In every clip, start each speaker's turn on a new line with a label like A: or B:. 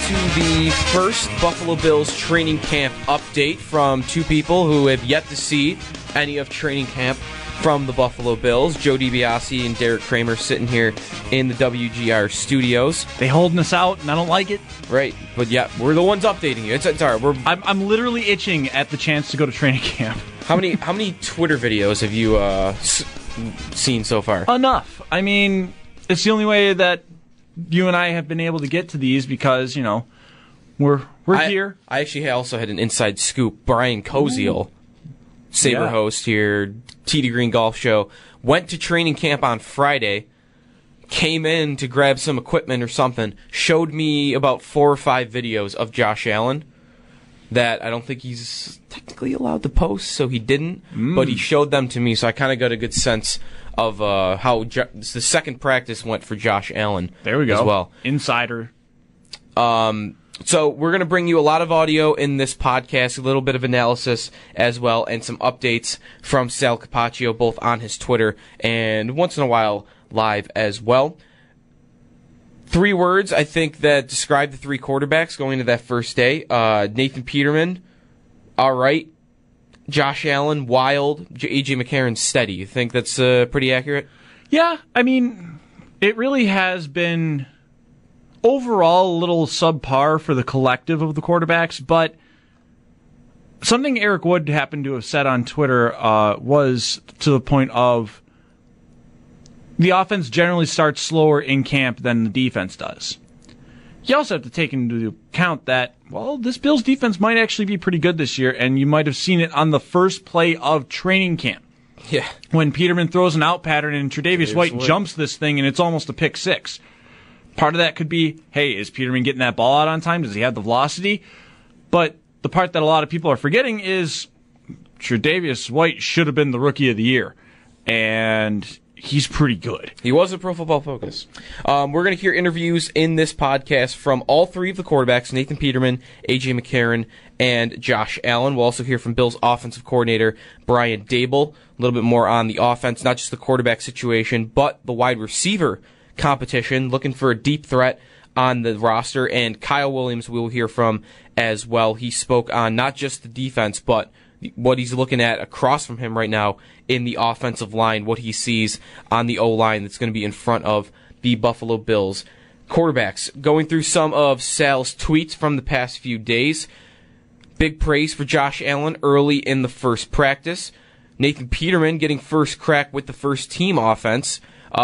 A: to the first Buffalo Bills training camp update from two people who have yet to see any of training camp from the Buffalo Bills. Joe DiBiase and Derek Kramer sitting here in the WGR studios.
B: They holding us out, and I don't like it.
A: Right, but yeah, we're the ones updating you. It's all right.
B: I'm literally itching at the chance to go to training camp.
A: How many Twitter videos have you seen so far?
B: Enough. I mean, it's the only way that you and I have been able to get to these because, you know, we're here.
A: I actually also had an inside scoop. Brian Koziel, Sabre host here, Tee to Green Golf Show, went to training camp on Friday, came in to grab some equipment or something, showed me about 4 or 5 videos of Josh Allen that I don't think he's technically allowed to post, so he didn't, but he showed them to me, so I kind of got a good sense of how the second practice went for Josh Allen.
B: There we go.
A: As well.
B: Insider.
A: So we're going to bring you a lot of audio in this podcast, a little bit of analysis as well, and some updates from Sal Capaccio, both on his Twitter and once in a while live as well. 3 words, I think, that describe the 3 quarterbacks going into that first day. Nathan Peterman, all right. Josh Allen, wild. A.J. McCarron, steady. You think that's pretty accurate?
B: Yeah, I mean, it really has been overall a little subpar for the collective of the quarterbacks, but something Eric Wood happened to have said on Twitter was to the point of the offense generally starts slower in camp than the defense does. You also have to take into account that, well, this Bills defense might actually be pretty good this year, and you might have seen it on the first play of training camp.
A: Yeah.
B: When Peterman throws an out pattern and Tre'Davious White jumps this thing and it's almost a pick 6. Part of that could be, hey, is Peterman getting that ball out on time? Does he have the velocity? But the part that a lot of people are forgetting is Tre'Davious White should have been the Rookie of the Year. And he's pretty good.
A: He was a Pro Football Focus. We're going to hear interviews in this podcast from all 3 of the quarterbacks, Nathan Peterman, A.J. McCarron, and Josh Allen. We'll also hear from Bills offensive coordinator Brian Daboll, a little bit more on the offense, not just the quarterback situation, but the wide receiver competition, looking for a deep threat on the roster. And Kyle Williams we'll hear from as well. He spoke on not just the defense, but what he's looking at across from him right now in the offensive line, what he sees on the O-line that's going to be in front of the Buffalo Bills quarterbacks. Going through some of Sal's tweets from the past few days. Big praise for Josh Allen early in the first practice. Nathan Peterman getting first crack with the first team offense.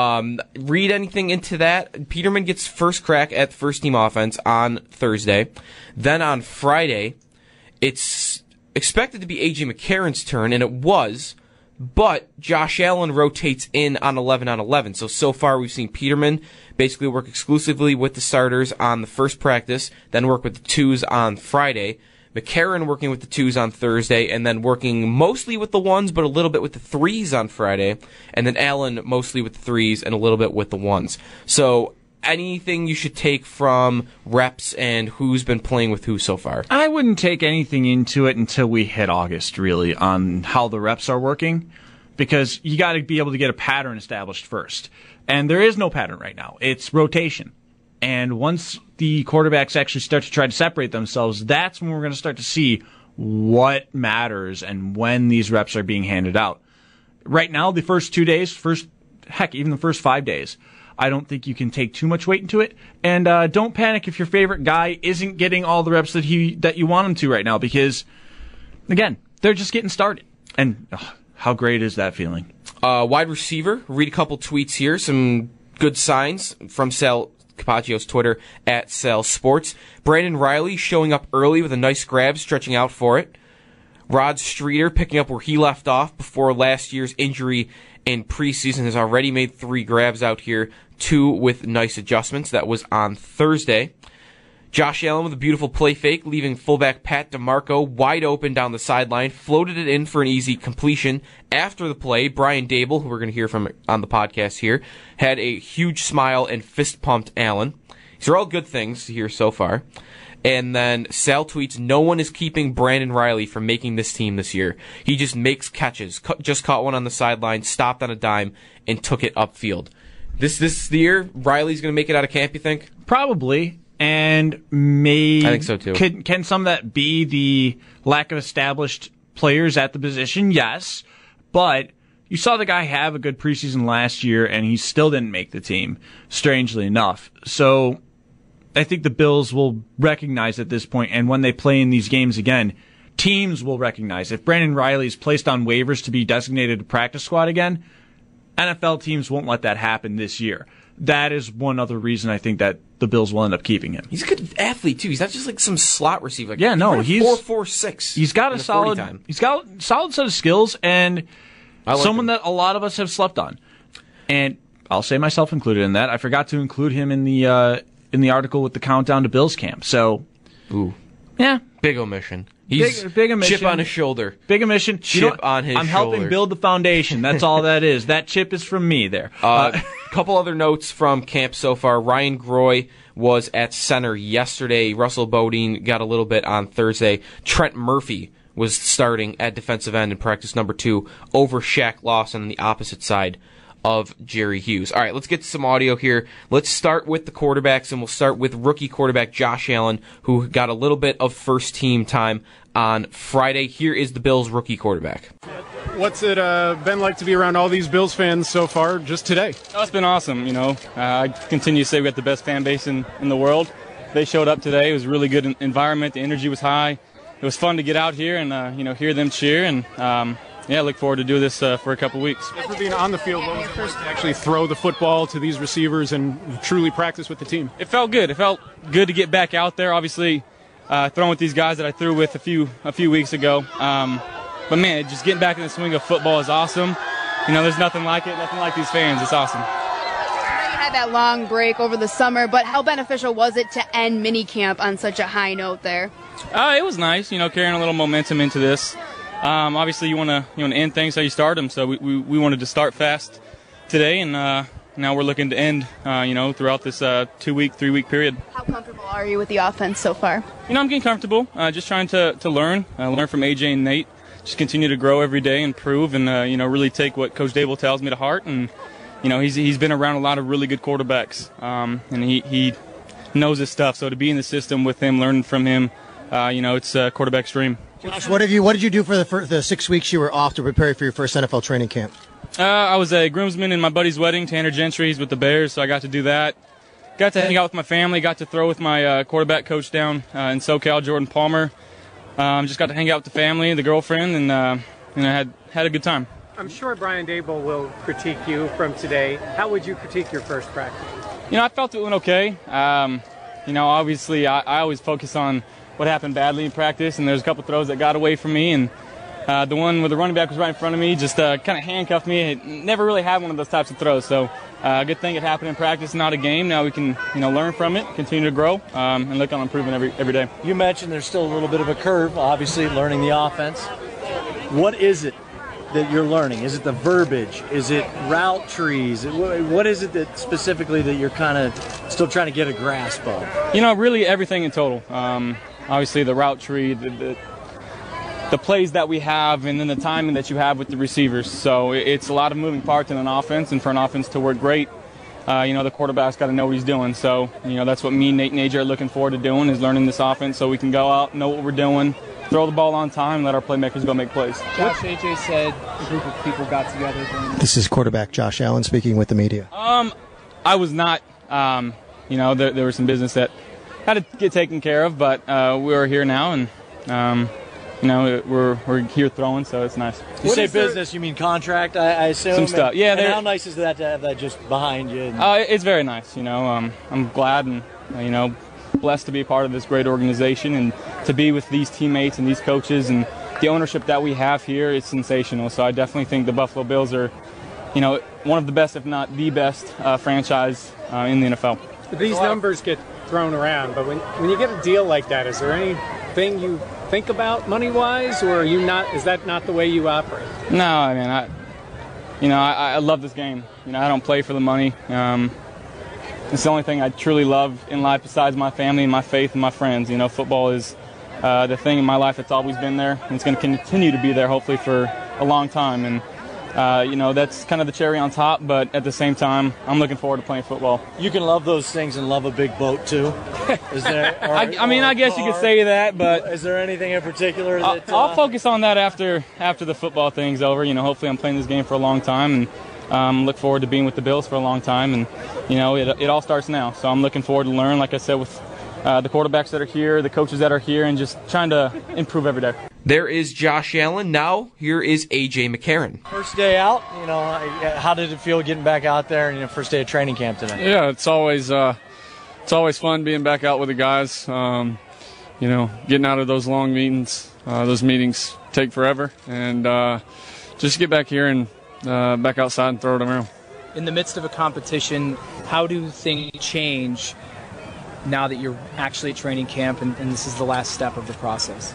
A: Read anything into that? Peterman gets first crack at the first team offense on Thursday. Then on Friday, it's expected to be A.J. McCarron's turn, and it was, but Josh Allen rotates in on 11 on 11. So far we've seen Peterman basically work exclusively with the starters on the first practice, then work with the 2s on Friday. McCarron working with the 2s on Thursday, and then working mostly with the 1s, but a little bit with the 3s on Friday. And then Allen mostly with the 3s and a little bit with the 1s. So anything you should take from reps and who's been playing with who so far?
B: I wouldn't take anything into it until we hit August, really, on how the reps are working, because you got to be able to get a pattern established first. And there is no pattern right now. It's rotation. And once the quarterbacks actually start to try to separate themselves, that's when we're going to start to see what matters and when these reps are being handed out. Right now, the first 2 days, even the first 5 days, I don't think you can take too much weight into it. And don't panic if your favorite guy isn't getting all the reps that you want him to right now, because, again, they're just getting started. And how great is that feeling?
A: Wide receiver, read a couple tweets here, some good signs from Sal Capaccio's Twitter at Sal Sports. Brandon Riley showing up early with a nice grab, stretching out for it. Rod Streeter picking up where he left off before last year's injury in preseason, has already made 3 grabs out here, 2 with nice adjustments. That was on Thursday. Josh Allen with a beautiful play fake, leaving fullback Pat DeMarco wide open down the sideline, floated it in for an easy completion. After the play, Brian Daboll, who we're going to hear from on the podcast here, had a huge smile and fist-pumped Allen. These are all good things here so far. And then Sal tweets, no one is keeping Brandon Riley from making this team this year. He just makes catches. Just caught one on the sideline, stopped on a dime, and took it upfield. This is the year Riley's going to make it out of camp, you think?
B: Probably. And
A: I think so too.
B: Can some of that be the lack of established players at the position? Yes. But you saw the guy have a good preseason last year, and he still didn't make the team, strangely enough. So I think the Bills will recognize at this point, and when they play in these games again, teams will recognize. If Brandon Riley is placed on waivers to be designated to practice squad again, NFL teams won't let that happen this year. That is one other reason I think that the Bills will end up keeping him.
A: He's a good athlete too. He's not just like some slot receiver. Like,
B: yeah, no,
A: he's 4.46.
B: He's got a solid set of skills, and someone that a lot of us have slept on. And I'll say myself included in that. I forgot to include him in the article with the countdown to Bills camp. So, yeah,
A: big omission. He's
B: big omission.
A: Chip on his shoulder.
B: Big omission.
A: Chip on his shoulder.
B: I'm helping build the foundation. That's all that is. That chip is from me there.
A: Couple other notes from camp so far. Ryan Groy was at center yesterday. Russell Bodine got a little bit on Thursday. Trent Murphy was starting at defensive end in practice number 2 over Shaq Lawson on the opposite side of Jerry Hughes. All right, let's get to some audio here. Let's start with the quarterbacks, and we'll start with rookie quarterback Josh Allen, who got a little bit of first-team time on Friday. Here is the Bills' rookie quarterback.
C: What's it been like to be around all these Bills fans so far just today?
D: Oh, it's been awesome, I continue to say we got the best fan base in the world. They showed up today. It was a really good environment. The energy was high. It was fun to get out here and, hear them cheer, and I look forward to do this for a couple weeks.
C: For being on the field, what was it first to actually throw the football to these receivers and truly practice with the team?
D: It felt good. It felt good to get back out there. Obviously, throwing with these guys that I threw with a few weeks ago. But man, just getting back in the swing of football is awesome. There's nothing like it. Nothing like these fans. It's awesome.
E: I know you had that long break over the summer, but how beneficial was it to end minicamp on such a high note there?
D: It was nice. Carrying a little momentum into this. Obviously, you want to end things how you start them. So we wanted to start fast today, and now we're looking to end, throughout this 2-week, 3-week period.
E: How comfortable are you with the offense so far?
D: I'm getting comfortable. Just trying to learn from AJ and Nate. Just continue to grow every day, improve, and really take what Coach Dable tells me to heart. And he's been around a lot of really good quarterbacks, and he knows his stuff. So to be in the system with him, learning from him, it's a quarterback's dream.
F: Josh, what did you do for the 6 weeks you were off to prepare for your first NFL training camp?
D: I was a groomsman in my buddy's wedding, Tanner Gentry. He's with the Bears, so I got to do that. Got to hang out with my family. Got to throw with my quarterback coach down in SoCal, Jordan Palmer. Just got to hang out with the family, the girlfriend, and I had a good time.
G: I'm sure Brian Dable will critique you from today. How would you critique your first practice?
D: I felt it went okay. Obviously, I always focus on what happened badly in practice, and there's a couple throws that got away from me, and the one where the running back was right in front of me just kind of handcuffed me. I never really had one of those types of throws, so good thing it happened in practice, not a game. Now we can learn from it, continue to grow, and look on improving every day.
H: You mentioned there's still a little bit of a curve, obviously, learning the offense. What is it that you're learning? Is it the verbiage? Is it route trees? What is it that specifically that you're kind of still trying to get a grasp of?
D: Really everything in total. Obviously the route tree, the plays that we have, and then the timing that you have with the receivers. So it's a lot of moving parts in an offense, and for an offense to work great, the quarterback's got to know what he's doing. So, that's what me, Nate, and AJ are looking forward to doing, is learning this offense so we can go out, know what we're doing, throw the ball on time, and let our playmakers go make plays.
I: Josh, AJ said a group of people got together.
F: This is quarterback Josh Allen speaking with the media.
D: I was not. There was some business that had to get taken care of, but we are here now, and we're here throwing, so it's nice.
H: You say business, you mean contract, I assume?
D: Some stuff, yeah.
H: And how nice is that to have that just behind you?
D: It's very nice, I'm glad and, blessed to be a part of this great organization and to be with these teammates and these coaches, and the ownership that we have here is sensational. So I definitely think the Buffalo Bills are, one of the best, if not the best, franchise in the NFL.
G: These numbers get thrown around, but when you get a deal like that, is there anything you think about money-wise, or is that not the way you operate?
D: No, I love this game. I don't play for the money. It's the only thing I truly love in life besides my family and my faith and my friends. Football is the thing in my life that's always been there, and it's going to continue to be there, hopefully, for a long time. And that's kind of the cherry on top. But at the same time, I'm looking forward to playing football.
H: You can love those things and love a big boat too. Is there?
D: I guess you could say that, but
H: is there anything in particular that
D: I'll focus on that after the football thing's over. Hopefully I'm playing this game for a long time, and look forward to being with the Bills for a long time. And it all starts now, so I'm looking forward to learn. Like I said, with the quarterbacks that are here, the coaches that are here, and just trying to improve every day.
A: There is Josh Allen. Now here is A.J. McCarron.
H: First day out, how did it feel getting back out there and first day of training camp today?
J: Yeah, it's always fun being back out with the guys. Getting out of those long meetings. Those meetings take forever, and just get back here and back outside and throw it around.
I: In the midst of a competition, how do things change now that you're actually at training camp and this is the last step of the process?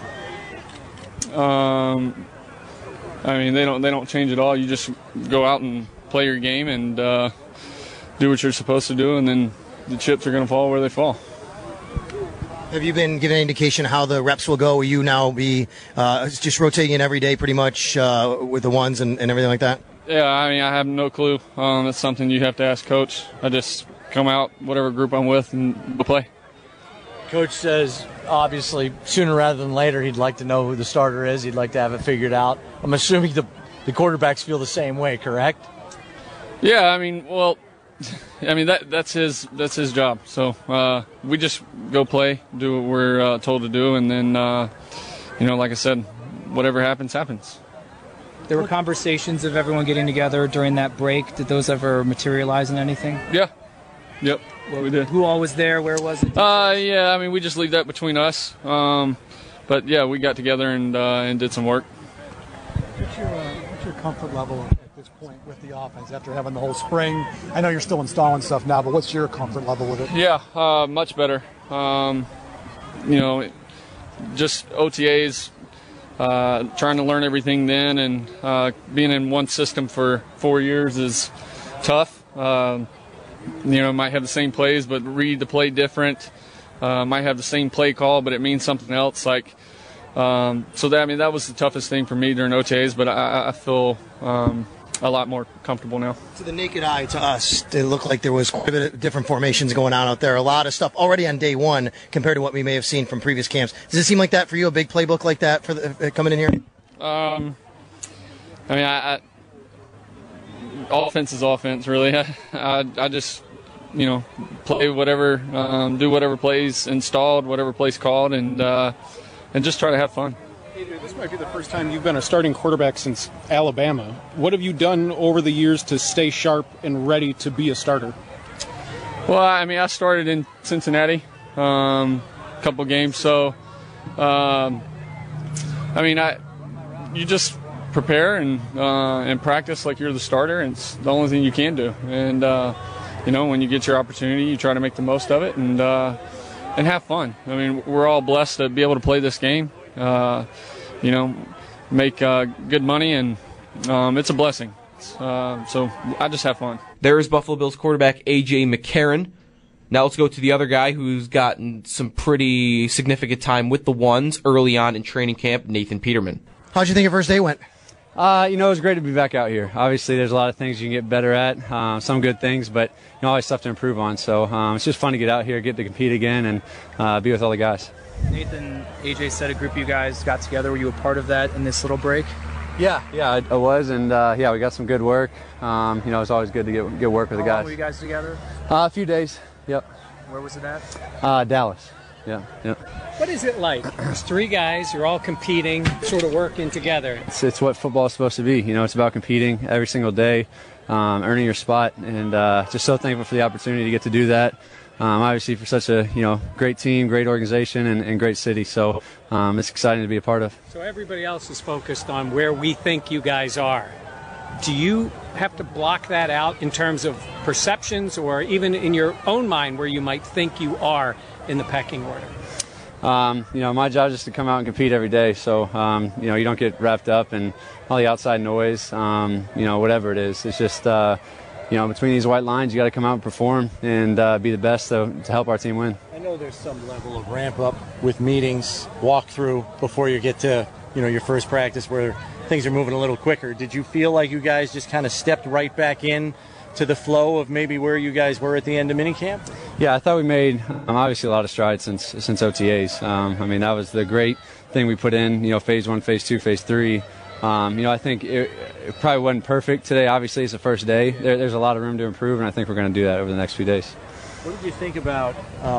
J: They don't change at all. You just go out and play your game and do what you're supposed to do, and then the chips are going to fall where they fall.
F: Have you been given any indication how the reps will go? Will you now be just rotating in every day pretty much with the ones and everything like that?
J: Yeah, I have no clue. It's something you have to ask Coach. I just come out, whatever group I'm with, and we'll play.
H: Coach says, obviously, sooner rather than later, he'd like to know who the starter is. He'd like to have it figured out. I'm assuming the quarterbacks feel the same way, correct?
J: Yeah, that's his job. So we just go play, do what we're told to do, and then, like I said, whatever happens, happens.
I: There were conversations of everyone getting together during that break. Did those ever materialize in anything?
J: Yeah. Yep. We did.
I: Who all was there? Where was it?
J: We just leave that between us. But yeah, we got together and did some work.
K: What's your comfort level at this point with the offense after having the whole spring? I know you're still installing stuff now, but what's your comfort level with it?
J: Yeah, much better. Just OTAs, trying to learn everything then, and being in one system for 4 years is tough. Might have the same plays, but read the play different. Might have the same play call, but it means something else. That was the toughest thing for me during OTAs, but I feel a lot more comfortable now.
F: To the naked eye, to us, it looked like there was quite a bit of different formations going on out there. A lot of stuff already on day one compared to what we may have seen from previous camps. Does it seem like that for you, a big playbook like that for coming in here?
J: Offense is offense, really. I just, play whatever, do whatever plays installed, whatever plays called, and just try to have fun.
C: This might be the first time you've been a starting quarterback since Alabama. What have you done over the years to stay sharp and ready to be a starter?
J: Well, I started in Cincinnati, a couple games, so, you just prepare and practice like you're the starter, and it's the only thing you can do. And when you get your opportunity, you try to make the most of it and have fun. We're all blessed to be able to play this game, make good money, and it's a blessing. So I just have fun.
A: There is Buffalo Bills quarterback A.J. McCarron. Now let's go to the other guy who's gotten some pretty significant time with the ones early on in training camp, Nathan Peterman.
F: How'd you think your first day went?
L: It was great to be back out here. Obviously, there's a lot of things you can get better at, some good things, but always stuff to improve on. So it's just fun to get out here, get to compete again, and be with all the guys.
I: Nathan, AJ said a group of you guys got together. Were you a part of that in this little break?
L: Yeah, I was, and we got some good work. It's always good to get work with the guys.
I: How long were you guys together?
L: A few days. Yep.
I: Where was it at?
L: Dallas. Yeah.
G: What is it like? There's three guys, you're all competing, sort of working together.
L: It's what football is supposed to be. It's about competing every single day, earning your spot, and just so thankful for the opportunity to get to do that. Obviously for such a great team, great organization, and great city. So it's exciting to be a part of.
G: So everybody else is focused on where we think you guys are. Do you have to block that out in terms of perceptions, or even in your own mind where you might think you are in the pecking order?
L: My job is just to come out and compete every day. So, you don't get wrapped up in all the outside noise, whatever it is. It's just, between these white lines, you got to come out and perform and be the best to help our team win.
H: I know there's some level of ramp up with meetings, walk through before you get to, your first practice where things are moving a little quicker. Did you feel like you guys just kind of stepped right back in to the flow of maybe where you guys were at the end of minicamp?
L: Yeah, I thought we made obviously a lot of strides since OTAs. I mean, that was the great thing we put in, phase 1, phase 2, phase 3. I think it probably wasn't perfect today. Obviously, it's the first day. There's a lot of room to improve, and I think we're going to do that over the next few days.
H: What did you think about,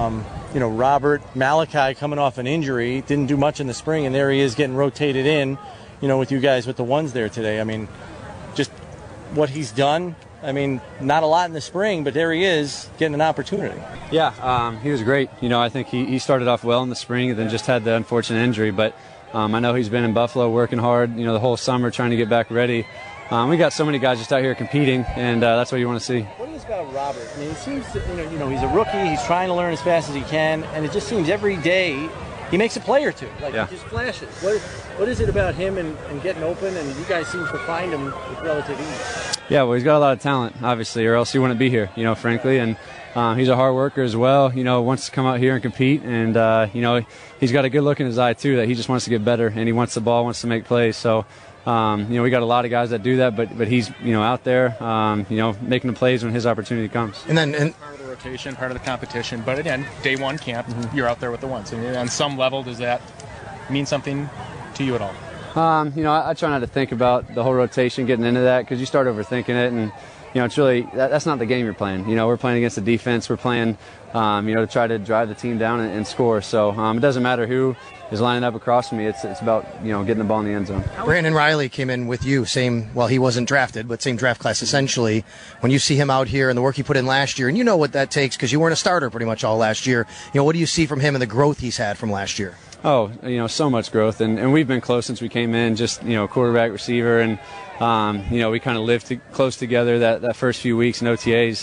H: Robert Malachi coming off an injury, didn't do much in the spring, and there he is getting rotated in, with you guys with the ones there today? I mean, just what he's done. I mean, not a lot in the spring, but there he is getting an opportunity.
L: Yeah, he was great. I think he started off well in the spring and then just had the unfortunate injury, but I know he's been in Buffalo working hard, the whole summer trying to get back ready. We got so many guys just out here competing, and that's what you want to see.
H: What is about Robert? I mean, it seems that, he's a rookie. He's trying to learn as fast as he can, and it just seems every day he makes a play or two. He just flashes. What is it about him and getting open, and you guys seem to find him with relative ease?
L: Yeah, well, he's got a lot of talent, obviously, or else he wouldn't be here, frankly, and he's a hard worker as well, wants to come out here and compete, and, he's got a good look in his eye, too, that he just wants to get better, and he wants the ball, wants to make plays, so, we got a lot of guys that do that, but he's, out there, making the plays when his opportunity comes.
M: And part of the rotation, part of the competition, but again, day one camp, you're out there with the ones, and on some level, does that mean something to you at all?
L: I try not to think about the whole rotation getting into that because you start overthinking it, and it's really that's not the game you're playing. We're playing against the defense. We're playing, to try to drive the team down and score. So it doesn't matter who is lining up across from me. It's about getting the ball in the end zone.
F: Brandon Riley came in with you, he wasn't drafted, but same draft class essentially. When you see him out here and the work he put in last year, and you know what that takes because you weren't a starter pretty much all last year. What do you see from him and the growth he's had from last year?
L: Oh, so much growth, and we've been close since we came in, just, quarterback, receiver, and, we kind of lived close together that first few weeks in OTAs.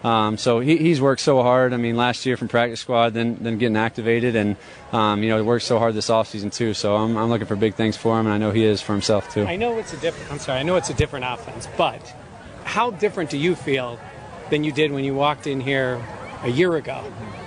L: So he's worked so hard. I mean, last year from practice squad, then getting activated, and, he worked so hard this offseason too. So I'm looking for big things for him, and I know he is for himself too.
G: I know it's a different offense, but how different do you feel than you did when you walked in here a year ago,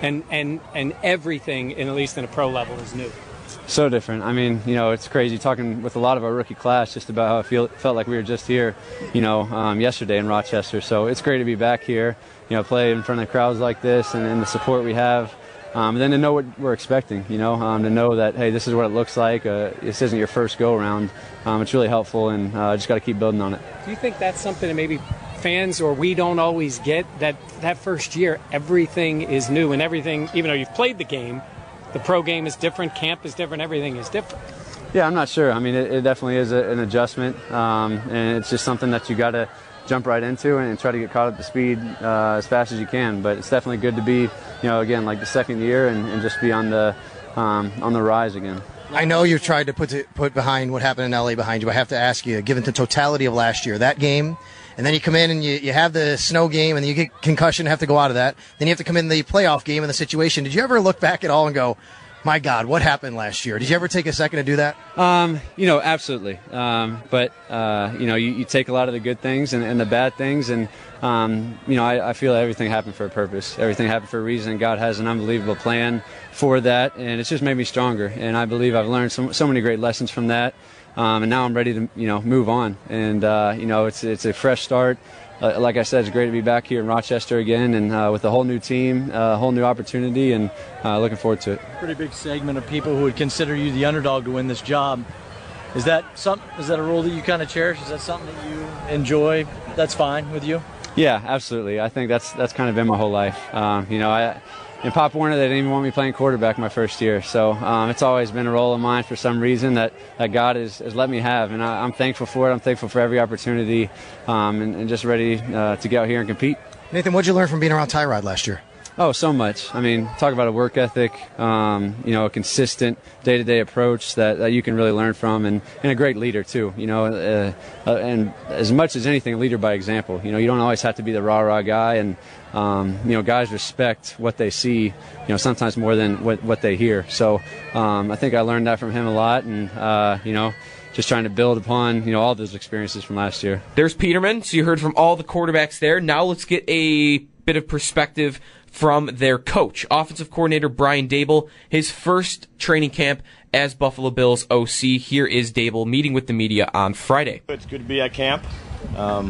G: and everything, at least in a pro level, is new?
L: So different. I mean, it's crazy talking with a lot of our rookie class just about how it felt like we were just here, yesterday in Rochester. So it's great to be back here, play in front of crowds like this and the support we have. And then to know what we're expecting, to know that, hey, this is what it looks like. This isn't your first go-around. It's really helpful, and just got to keep building on it.
G: Do you think that's something that maybe fans or we don't always get, that first year everything is new and everything, even though you've played the game, the pro game is different, camp is different, everything is different?
L: Yeah, I'm not sure. I mean, it definitely is an adjustment, and it's just something that you got to jump right into and try to get caught up to speed as fast as you can. But it's definitely good to be, again, like the second year and just be on the rise again.
F: I know you've tried to put behind what happened in LA behind you. I have to ask you, given the totality of last year, that game, and then you come in and you have the snow game, and then you get concussion, have to go out of that. Then you have to come in the playoff game in the situation. Did you ever look back at all and go, my God, what happened last year? Did you ever take a second to do that?
L: Absolutely. But you take a lot of the good things and the bad things, and I feel everything happened for a purpose. Everything happened for a reason, and God has an unbelievable plan for that, and it's just made me stronger. And I believe I've learned so many great lessons from that. And now I'm ready to, move on. And, it's a fresh start. Like I said, it's great to be back here in Rochester again, and with a whole new team, a whole new opportunity, and looking forward to it.
H: Pretty big segment of people who would consider you the underdog to win this job. Is that a role that you kind of cherish? Is that something that you enjoy? That's fine with you?
L: Yeah, absolutely. I think that's kind of been my whole life. In Pop Warner, they didn't even want me playing quarterback my first year. So it's always been a role of mine for some reason that God has let me have. And I'm thankful for it. I'm thankful for every opportunity, and just ready to get out here and compete.
F: Nathan, what did you learn from being around Tyrod last year?
L: Oh, so much. I mean, talk about a work ethic, a consistent day-to-day approach that you can really learn from, and a great leader too, and as much as anything, a leader by example. You don't always have to be the rah-rah guy, and guys respect what they see, sometimes more than what they hear. So I think I learned that from him a lot, and just trying to build upon all those experiences from last year.
A: There's Peterman. So you heard from all the quarterbacks there. Now let's get a bit of perspective from their coach, offensive coordinator Brian Daboll, his first training camp as Buffalo Bills OC. Here is Daboll meeting with the media on Friday.
N: It's good to be at camp. Got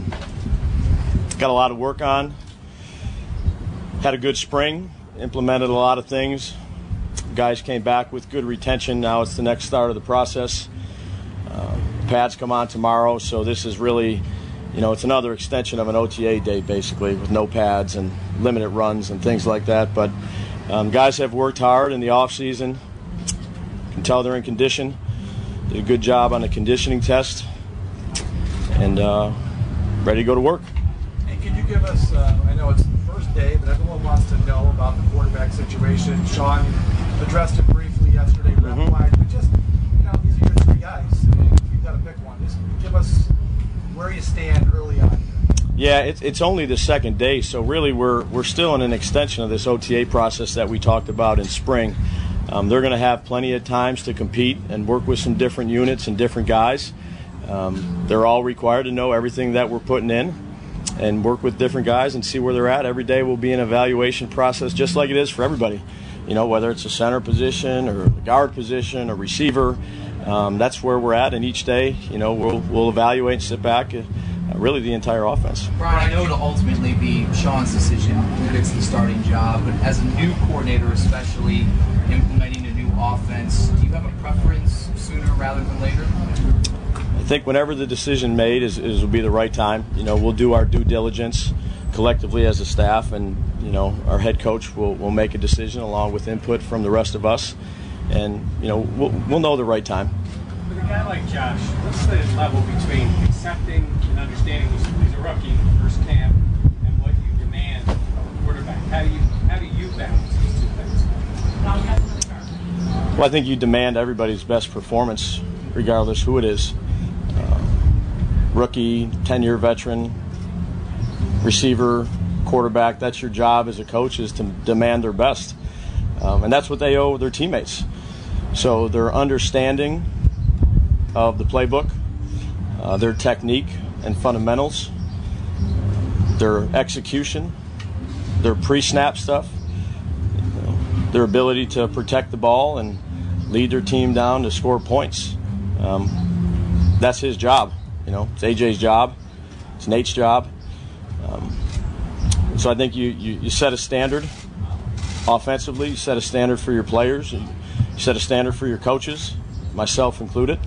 N: a lot of work on. Had a good spring, implemented a lot of things. Guys came back with good retention. Now it's the next start of the process. Pads come on tomorrow, so this is really, it's another extension of an OTA day basically, with no pads and limited runs and things like that. But guys have worked hard in the off season. Can tell they're in condition. Did a good job on the conditioning test, and ready to go to work.
O: And can you give us? I know it's the first day, but everyone wants to know about the quarterback situation. Sean addressed it briefly yesterday, rep-wise, but just these are your three guys. You've got to pick one. Just give us where you stand early on.
N: Yeah, it's only the second day, so really we're still in an extension of this OTA process that we talked about in spring. They're going to have plenty of times to compete and work with some different units and different guys. They're all required to know everything that we're putting in and work with different guys and see where they're at. Every day will be an evaluation process just like it is for everybody. Whether it's a center position or a guard position or receiver, that's where we're at. And each day, we'll evaluate and sit back, really the entire offense.
I: Brian, I know it'll ultimately be Sean's decision who gets the starting job, but as a new coordinator, especially implementing a new offense, do you have a preference sooner rather than later?
N: I think whenever the decision made will be the right time. We'll do our due diligence collectively as a staff, and our head coach will make a decision along with input from the rest of us, and we'll know the right time.
C: With a guy like Josh, what's the level between accepting and understanding he's a rookie first camp and what you demand of a quarterback? How do you balance these two things?
N: Well, I think you demand everybody's best performance, regardless who it is. Rookie, 10-year veteran, receiver, quarterback, that's your job as a coach, is to demand their best. And that's what they owe their teammates. So their understanding of the playbook, their technique and fundamentals, their execution, their pre-snap stuff, their ability to protect the ball and lead their team down to score points. That's his job. It's AJ's job. It's Nate's job. So I think you set a standard offensively. You set a standard for your players. And you set a standard for your coaches, myself included.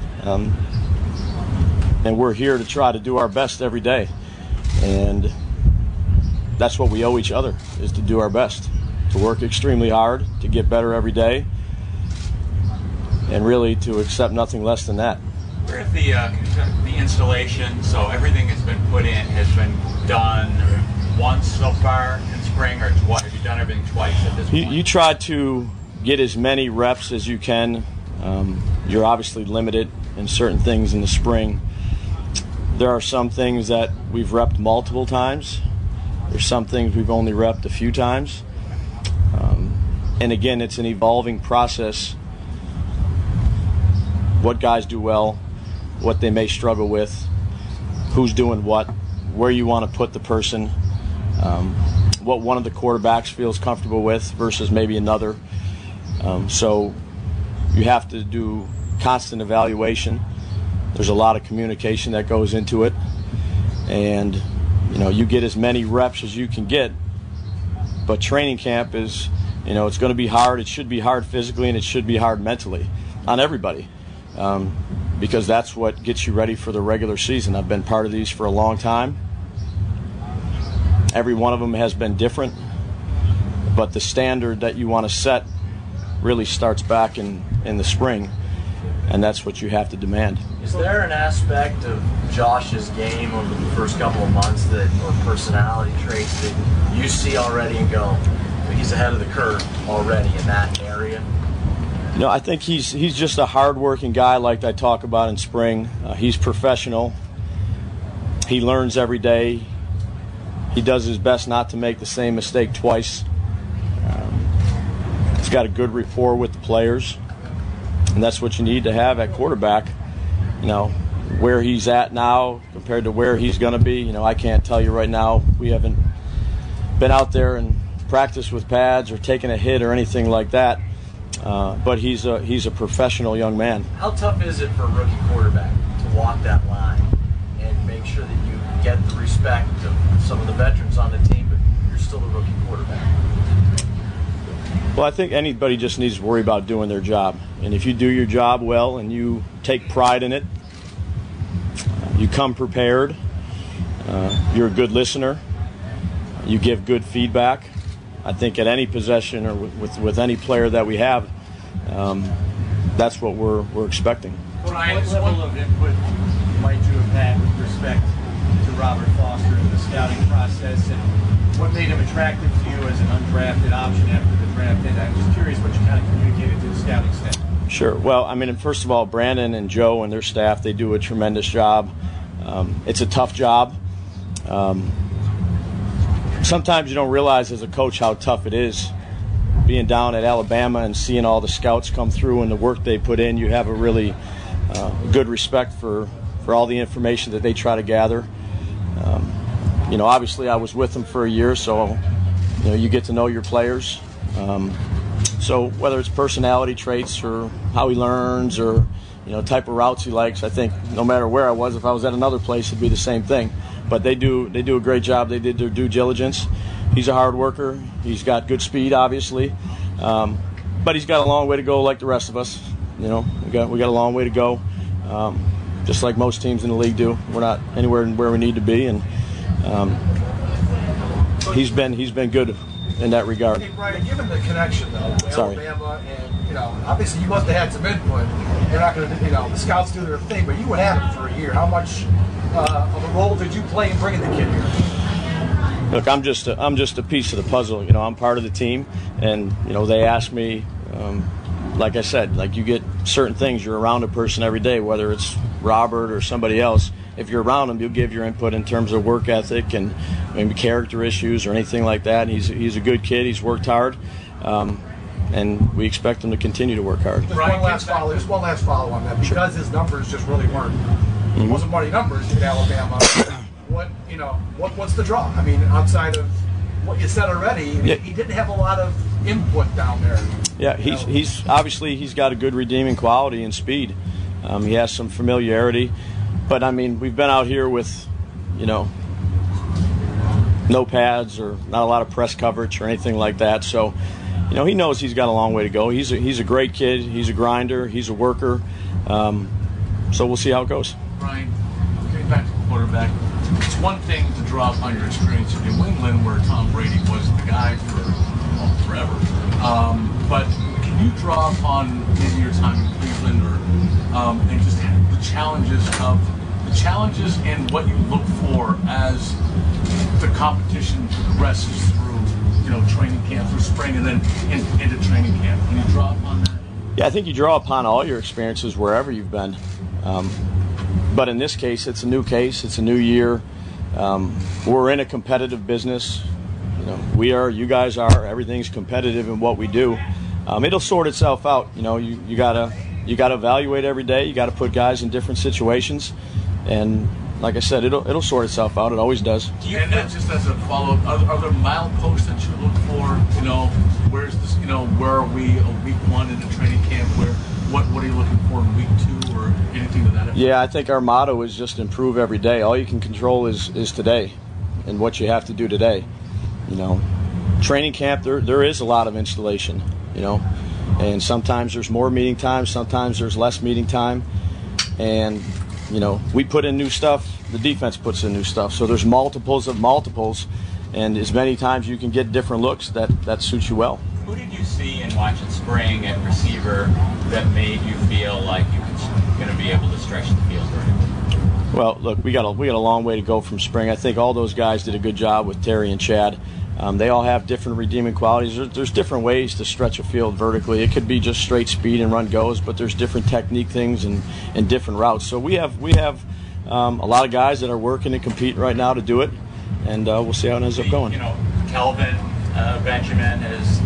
N: And we're here to try to do our best every day. And that's what we owe each other, is to do our best, to work extremely hard, to get better every day, and really to accept nothing less than that.
P: We're at the installation, so everything has been put in, has been done once so far in spring, or twice? Have you done everything twice at this point?
N: You try to get as many reps as you can. You're obviously limited in certain things in the spring. There are some things that we've repped multiple times. There's some things we've only repped a few times. And again, it's an evolving process. What guys do well, what they may struggle with, who's doing what, where you want to put the person, what one of the quarterbacks feels comfortable with versus maybe another. So you have to do constant evaluation. There's a lot of communication that goes into it, and you get as many reps as you can get. But training camp is, it's going to be hard. It should be hard physically, and it should be hard mentally on everybody. Because that's what gets you ready for the regular season. I've been part of these for a long time. Every one of them has been different, but the standard that you want to set really starts back in the spring, and that's what you have to demand.
H: Is there an aspect of Josh's game over the first couple of months or personality traits that you see already and go, he's ahead of the curve already in that area?
N: I think he's just a hard-working guy, like I talk about in spring. He's professional. He learns every day. He does his best not to make the same mistake twice. He's got a good rapport with the players, and that's what you need to have at quarterback. Where he's at now compared to where he's going to be, I can't tell you right now. We haven't been out there and practiced with pads or taken a hit or anything like that. But he's a professional young man.
H: How tough is it for a rookie quarterback to walk that line and make sure that you get the respect of some of the veterans on the team, but you're still a rookie quarterback?
N: Well, I think anybody just needs to worry about doing their job. And if you do your job well and you take pride in it, you come prepared, you're a good listener, you give good feedback. I think at any possession or with any player that we have, that's what we're expecting.
H: What level of input might you have had with respect to Robert Foster in the scouting process, and what made him attractive to you as an undrafted option after the draft? And I'm just curious what you kind of communicated to the scouting staff.
N: Sure. Well, I mean, first of all, Brandon and Joe and their staff, they do a tremendous job. It's a tough job. Sometimes you don't realize as a coach how tough it is. Being down at Alabama and seeing all the scouts come through and the work they put in, you have a really good respect for all the information that they try to gather. Obviously I was with them for a year, so you get to know your players. So whether it's personality traits or how he learns or type of routes he likes, I think no matter where I was, if I was at another place, it'd be the same thing. But they do a great job. They did their due diligence. He's a hard worker. He's got good speed, obviously, but he's got a long way to go, like the rest of us. We got a long way to go, just like most teams in the league do. We're not anywhere where we need to be, and he's been good in that regard.
O: Hey, Brian, given the connection though with Alabama, and obviously you must have had some input. You're not going to, the scouts do their thing, but you would have him for a year. How much of a role did you play in bringing the kid here?
N: Look, I'm just a piece of the puzzle. I'm part of the team, and they ask me, like I said, like you get certain things. You're around a person every day, whether it's Robert or somebody else. If you're around him, you'll give your input in terms of work ethic and maybe character issues or anything like that. He's a good kid. He's worked hard, and we expect him to continue to work hard.
O: Just one last follow on that, because his numbers just really weren't. It wasn't money numbers in Alabama. What's the draw? I mean, outside of what you said already, he didn't have a lot of input down there.
N: Yeah, he's obviously he's got a good redeeming quality and speed. He has some familiarity, but I mean, we've been out here with, no pads or not a lot of press coverage or anything like that. So, he knows he's got a long way to go. He's a great kid. He's a grinder. He's a worker. So we'll see how it goes.
Q: Brian, getting back to the quarterback, it's one thing to draw on your experience in New England, where Tom Brady was the guy for forever. But can you draw upon maybe your time in Cleveland, or and just the challenges and what you look for as the competition progresses through, training camp through spring and then into training camp? Can you draw upon that?
N: Yeah, I think you draw upon all your experiences wherever you've been. But in this case, it's a new case. It's a new year. We're in a competitive business. We are. You guys are. Everything's competitive in what we do. It'll sort itself out. You gotta evaluate every day. You gotta put guys in different situations, and like I said, it'll sort itself out. It always does.
Q: And then just as a follow-up, are there mileposts that you look for? Where's this? Where are we a week one in the training camp? What are you looking for in week 2 or anything to that effect?
N: Yeah, I think our motto is just improve every day. All you can control is today, and what you have to do today. Training camp, there is a lot of installation. And sometimes there's more meeting time, sometimes there's less meeting time, and we put in new stuff, the defense puts in new stuff, so there's multiples of multiples, and as many times you can get different looks that suits you well.
P: Who did you see in watching spring at receiver that made you feel like you're going to be able to stretch the field vertically?
N: Well, look, we got a long way to go from spring. I think all those guys did a good job with Terry and Chad. They all have different redeeming qualities. There's different ways to stretch a field vertically. It could be just straight speed and run goes, but there's different technique things and different routes. So we have a lot of guys that are working and competing right now to do it, and we'll see how it ends up going.
P: Kelvin Benjamin is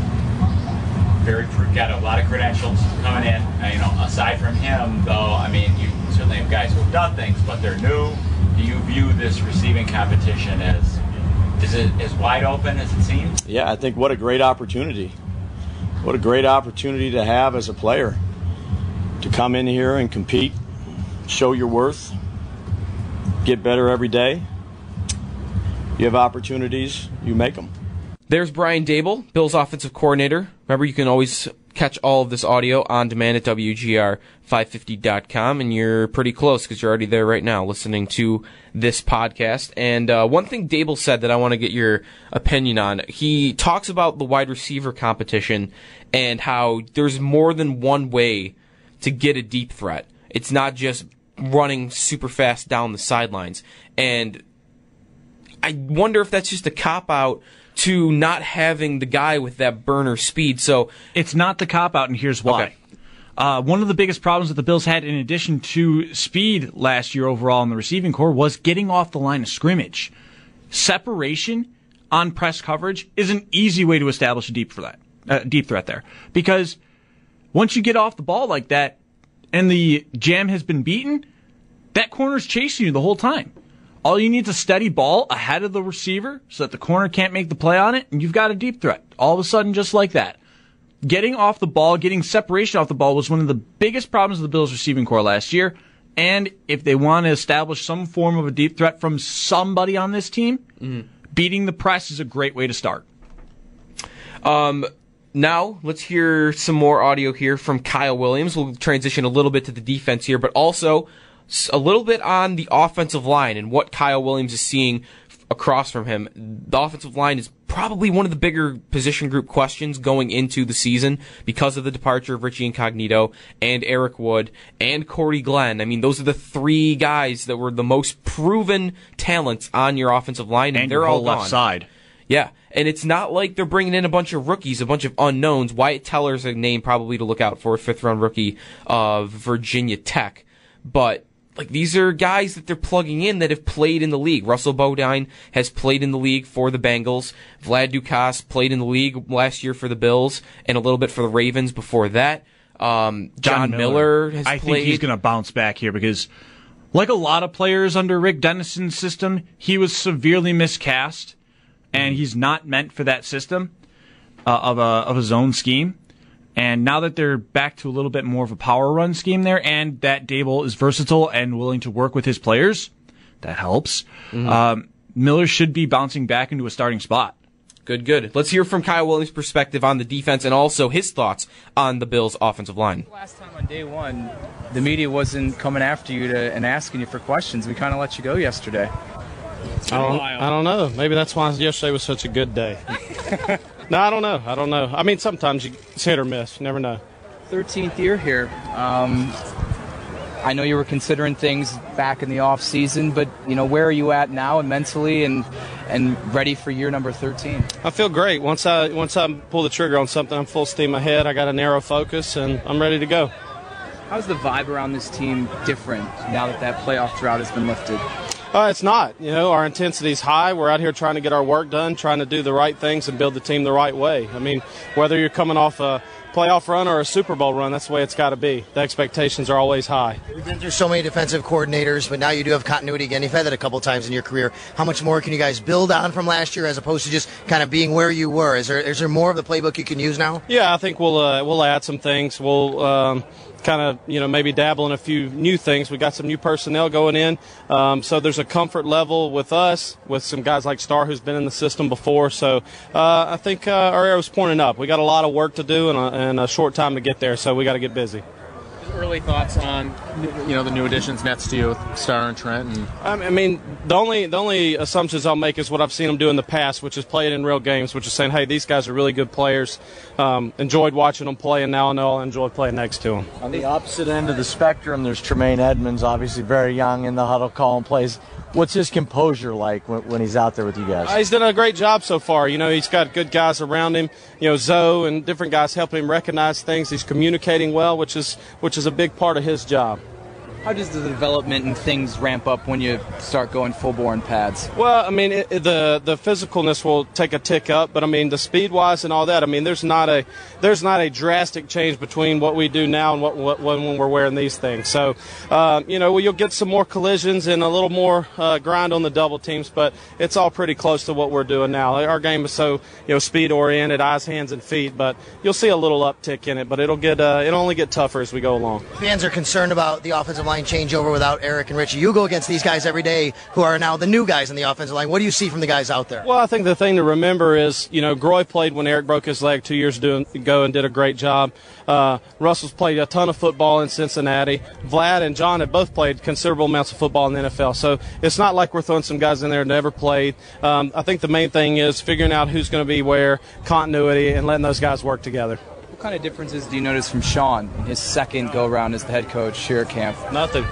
P: got a lot of credentials coming in. Aside from him, though, you certainly have guys who have done things, but they're new. Do you view this receiving competition as Is it as wide open as it seems?
N: Yeah, I think what a great opportunity. What a great opportunity to have as a player. To come in here and compete, show your worth, get better every day. You have opportunities, you make them.
A: There's Brian Daboll, Bills offensive coordinator. Remember, you can always catch all of this audio on demand at WGR550.com, and you're pretty close because you're already there right now listening to this podcast. And one thing Daboll said that I want to get your opinion on, he talks about the wide receiver competition and how there's more than one way to get a deep threat. It's not just running super fast down the sidelines. And I wonder if that's just a cop-out to not having the guy with that burner speed. So
B: it's not the cop-out, and here's why. Okay. One of the biggest problems that the Bills had, in addition to speed last year overall in the receiving corps, was getting off the line of scrimmage. Separation on press coverage is an easy way to establish a deep threat there. Because once you get off the ball like that and the jam has been beaten, that corner's chasing you the whole time. All you need is a steady ball ahead of the receiver so that the corner can't make the play on it, and you've got a deep threat. All of a sudden, just like that. Getting off the ball, getting separation off the ball was one of the biggest problems of the Bills' receiving corps last year. And if they want to establish some form of a deep threat from somebody on this team, beating the press is a great way to start.
A: Now, let's hear some more audio here from Kyle Williams. We'll transition a little bit to the defense here, but also a little bit on the offensive line and what Kyle Williams is seeing across from him. The offensive line is probably one of the bigger position group questions going into the season because of the departure of Richie Incognito and Eric Wood and Corey Glenn. I mean, those are the three guys that were the most proven talents on your offensive line, and they're all gone.
B: Left side.
A: Yeah, and it's not like they're bringing in a bunch of rookies, a bunch of unknowns. Wyatt Teller's a name probably to look out for, a fifth-round rookie of Virginia Tech. But these are guys that they're plugging in that have played in the league. Russell Bodine has played in the league for the Bengals. Vlad Dukas played in the league last year for the Bills and a little bit for the Ravens before that. John Miller has played.
B: I think he's going to bounce back here because, like a lot of players under Rick Dennison's system, he was severely miscast, and he's not meant for that system of a zone scheme. And now that they're back to a little bit more of a power run scheme there, and that Daboll is versatile and willing to work with his players, that helps. Miller should be bouncing back into a starting spot.
A: Good. Let's hear from Kyle Williams' perspective on the defense and also his thoughts on the Bills' offensive line.
R: Last time on day one, the media wasn't coming after you and asking you for questions. We kind of let you go yesterday.
S: I don't know. Maybe that's why yesterday was such a good day. No, I don't know. I mean, sometimes it's hit or miss. You never know.
R: 13th year here. I know you were considering things back in the off season, but where are you at now and mentally and ready for year number 13?
S: I feel great. Once I pull the trigger on something, I'm full steam ahead. I got a narrow focus, and I'm ready to go.
R: How's the vibe around this team different now that playoff drought has been lifted?
S: It's not. Our intensity is high. We're out here trying to get our work done, trying to do the right things and build the team the right way. I mean, whether you're coming off a playoff run or a Super Bowl run, that's the way it's got to be. The expectations are always high.
F: We've been through so many defensive coordinators, but now you do have continuity again. You've had that a couple times in your career. How much more can you guys build on from last year as opposed to just kind of being where you were? Is there more of the playbook you can use now?
S: Yeah, I think we'll add some things. We'll kind of, maybe dabble in a few new things. We got some new personnel going in. So there's a comfort level with us, with some guys like Starr who's been in the system before. So I think our arrow's pointing up. We got a lot of work to do and a short time to get there, so we got to get busy.
M: Early thoughts on the new additions next to you with Starr and Trent?
S: I mean, the only assumptions I'll make is what I've seen them do in the past, which is play it in real games, which is saying, hey, these guys are really good players. Enjoyed watching them play, and now I know I'll enjoy playing next to them.
H: On the opposite end of the spectrum, there's Tremaine Edmonds, obviously very young in the huddle calling plays. What's his composure like when he's out there with you guys?
S: He's done a great job so far. He's got good guys around him. Zoe and different guys helping him recognize things. He's communicating well, which is a big part of his job.
R: How does the development and things ramp up when you start going full-bore in pads?
S: Well, I mean, the physicalness will take a tick up, but I mean, the speed-wise and all that, I mean, there's not a drastic change between what we do now and what when we're wearing these things. So, you'll get some more collisions and a little more grind on the double teams, but it's all pretty close to what we're doing now. Our game is so speed-oriented, eyes, hands, and feet, but you'll see a little uptick in it, but it'll only get tougher as we go along.
F: Fans are concerned about the offensive line changeover without Eric and Richie. You go against these guys every day who are now the new guys in the offensive line. What do you see from the guys out there?
S: Well, I think the thing to remember is, Groy played when Eric broke his leg 2 years ago and did a great job. Russell's played a ton of football in Cincinnati. Vlad and John have both played considerable amounts of football in the NFL. So it's not like we're throwing some guys in there that never played. I think the main thing is figuring out who's going to be where, continuity, and letting those guys work together.
R: What kind of differences do you notice from Sean in his second go-around as the head coach here at camp?
S: Nothing.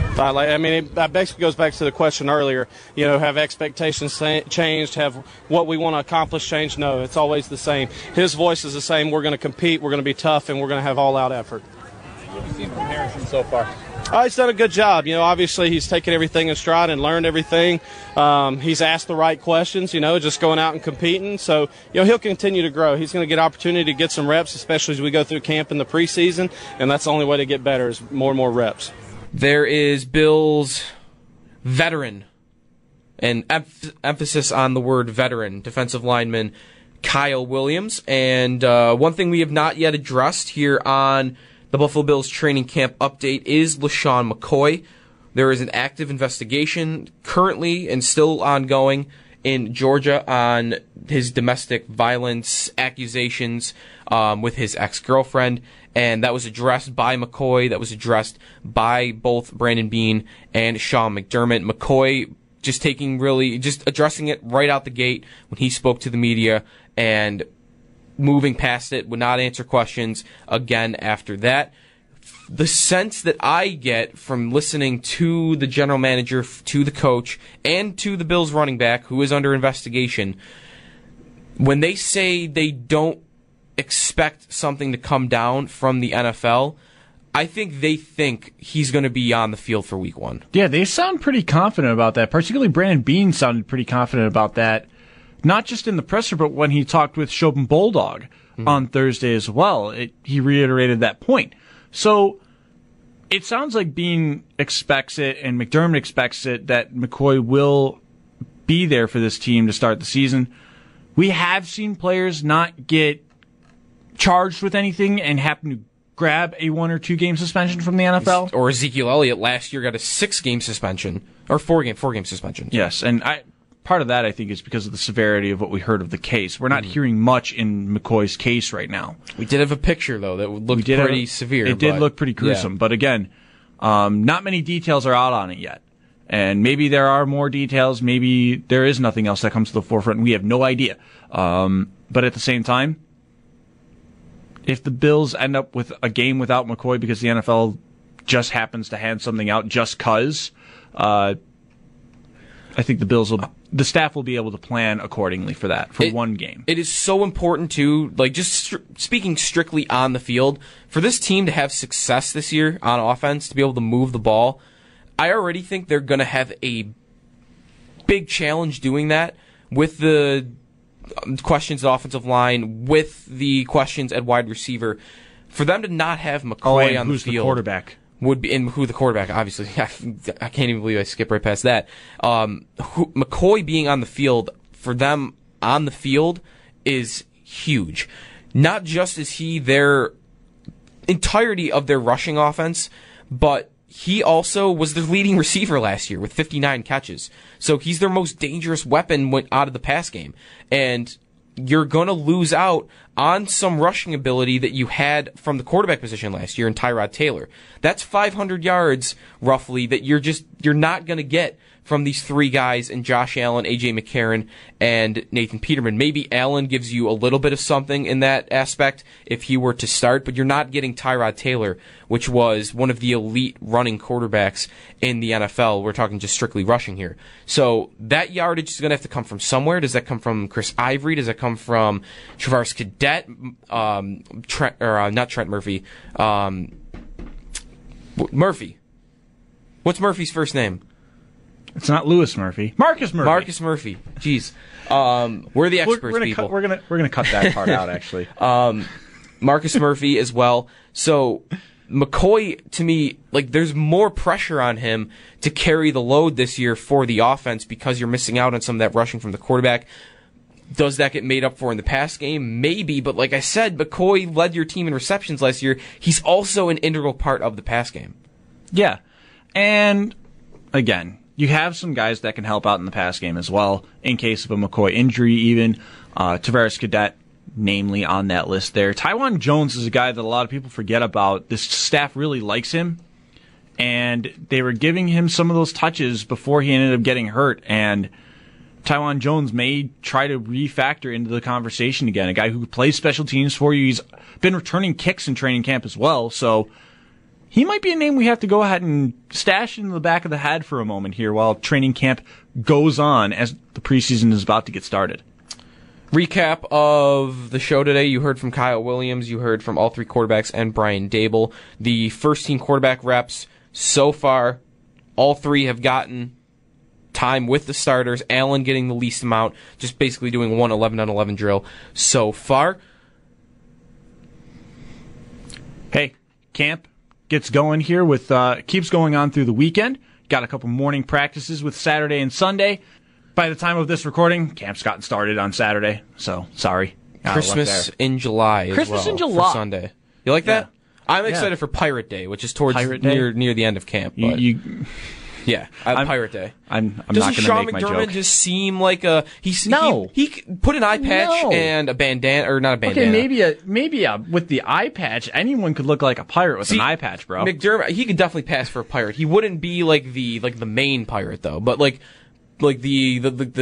S: I mean, that basically goes back to the question earlier. Have expectations changed? Have what we want to accomplish changed? No, it's always the same. His voice is the same. We're going to compete. We're going to be tough, and we're going to have all-out effort.
M: What have you seen from Harrison so far?
S: He's done a good job. Obviously he's taken everything in stride and learned everything. He's asked the right questions, just going out and competing. So, he'll continue to grow. He's going to get opportunity to get some reps, especially as we go through camp in the preseason, and that's the only way to get better is more and more reps.
A: There is Bill's veteran, and emphasis on the word veteran, defensive lineman Kyle Williams. And one thing we have not yet addressed here on the Buffalo Bills training camp update is LeSean McCoy. There is an active investigation currently and still ongoing in Georgia on his domestic violence accusations with his ex-girlfriend. And that was addressed by McCoy. That was addressed by both Brandon Beane and Sean McDermott. McCoy just addressing it right out the gate when he spoke to the media and moving past it, would not answer questions again after that. The sense that I get from listening to the general manager, to the coach, and to the Bills running back, who is under investigation, when they say they don't expect something to come down from the NFL, I think they think he's going to be on the field for week 1.
B: Yeah, they sound pretty confident about that. Particularly Brandon Beane sounded pretty confident about that. Not just in the presser, but when he talked with Shobin Bulldog on Thursday as well. He reiterated that point. So it sounds like Beane expects it and McDermott expects it that McCoy will be there for this team to start the season. We have seen players not get charged with anything and happen to grab a 1 or 2 game suspension from the NFL.
A: Or Ezekiel Elliott last year got a 6-game suspension, or 4-game suspension.
B: Yes, and part of that, I think, is because of the severity of what we heard of the case. We're not hearing much in McCoy's case right now.
A: We did have a picture, though, that looked pretty severe.
B: It did look pretty gruesome. Yeah. But again, not many details are out on it yet. And maybe there are more details. Maybe there is nothing else that comes to the forefront. We have no idea. But at the same time, if the Bills end up with a game without McCoy because the NFL just happens to hand something out just because, I think the staff will be able to plan accordingly for that, for one game.
A: It is so important, too, speaking strictly on the field, for this team to have success this year on offense, to be able to move the ball. I already think they're going to have a big challenge doing that with the questions at offensive line, with the questions at wide receiver. For them to not have McCoy on the field.
B: Who's the quarterback?
A: Would be, and who the quarterback, obviously. I can't even believe I skipped right past that. McCoy being on the field, for them on the field, is huge. Not just is he their entirety of their rushing offense, but he also was their leading receiver last year with 59 catches. So he's their most dangerous weapon out of the pass game. And you're going to lose out on some rushing ability that you had from the quarterback position last year in Tyrod Taylor. That's 500 yards, roughly, that you're not going to get from these 3 guys in Josh Allen, A.J. McCarron, and Nathan Peterman. Maybe Allen gives you a little bit of something in that aspect if he were to start, but you're not getting Tyrod Taylor, which was one of the elite running quarterbacks in the NFL. We're talking just strictly rushing here. So that yardage is going to have to come from somewhere. Does that come from Chris Ivory? Does that come from Travaris Cadet? Not Trent Murphy. Murphy. What's Murphy's first name?
B: It's not Lewis Murphy. Marcus Murphy.
A: Marcus Murphy. Jeez. We're the experts, people.
B: We're gonna cut that part out, actually.
A: Marcus Murphy as well. So McCoy, to me, like, there's more pressure on him to carry the load this year for the offense because you're missing out on some of that rushing from the quarterback. Does that get made up for in the pass game? Maybe, but like I said, McCoy led your team in receptions last year. He's also an integral part of the pass game.
B: Yeah. And, again, you have some guys that can help out in the pass game as well, in case of a McCoy injury even. Tavares Cadet, namely, on that list there. Taiwan Jones is a guy that a lot of people forget about. This staff really likes him, and they were giving him some of those touches before he ended up getting hurt, and Taiwan Jones may try to refactor into the conversation again. A guy who plays special teams for you. He's been returning kicks in training camp as well, so he might be a name we have to go ahead and stash in the back of the head for a moment here while training camp goes on as the preseason is about to get started.
A: Recap of the show today. You heard from Kyle Williams. You heard from all three quarterbacks and Brian Dable. The first-team quarterback reps so far, all three have gotten time with the starters. Allen getting the least amount, just basically doing one 11-on-11 drill so far.
B: Hey, camp gets going here with keeps going on through the weekend. Got a couple morning practices with Saturday and Sunday. By the time of this recording, camp's gotten started on Saturday, so sorry.
A: Christmas in July as
B: Christmas
A: well
B: in July.
A: for Sunday. You like that? I'm excited for Pirate Day, which is towards
B: Pirate Day?
A: near the end of camp. But yeah, Pirate Day.
B: I'm not
A: Doesn't
B: going to
A: Sean
B: make my
A: McDermott
B: joke.
A: just seem like a he put an eye patch
B: No.
A: and a bandana, or not a bandana?
B: Okay, maybe with the eye patch, anyone could look like a pirate with an eye patch, bro.
A: McDermott, he could definitely pass for a pirate. He wouldn't be like the main pirate though, but like the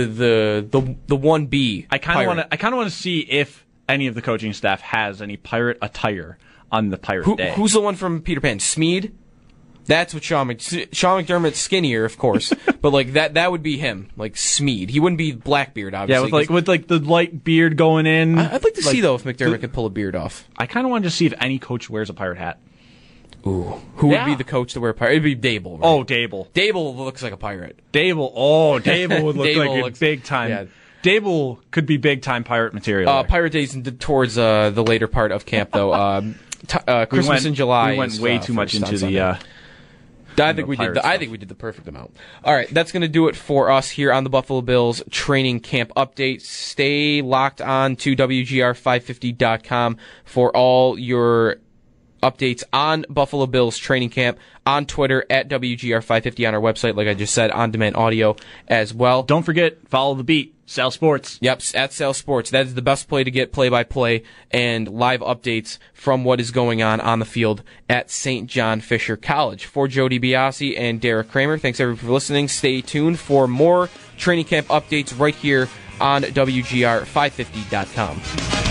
A: 1B.
B: I kind of want to see if any of the coaching staff has any pirate attire on the Pirate Day.
A: Who's the one from Peter Pan? Smead? That's what Sean McDermott's skinnier, of course, but like that would be him, like Smead. He wouldn't be Blackbeard, obviously.
B: Yeah, with the light beard going in.
A: I'd like to see though if McDermott could pull a beard off.
B: I kind of wanted to see if any coach wears a pirate hat.
A: Ooh, who would be the coach to wear a pirate? It'd be Dable. Right?
B: Oh, Dable.
A: Dable looks like a pirate.
B: Dable would look like a big time. Yeah. Dable could be big time pirate material.
A: Pirate Day's towards the later part of camp though. Christmas in July.
B: We went way too much into the.
A: I think we did the perfect amount. All right, that's going to do it for us here on the Buffalo Bills training camp update. Stay locked on to WGR550.com for all your updates on Buffalo Bills training camp, on Twitter at WGR550, on our website, like I just said, on-demand audio as well.
B: Don't forget, follow the beat. Sal Sports.
A: Yep, at Sal Sports. That is the best play to get play-by-play and live updates from what is going on the field at St. John Fisher College. For Joe DiBiase and Derek Kramer, thanks everyone for listening. Stay tuned for more training camp updates right here on WGR550.com.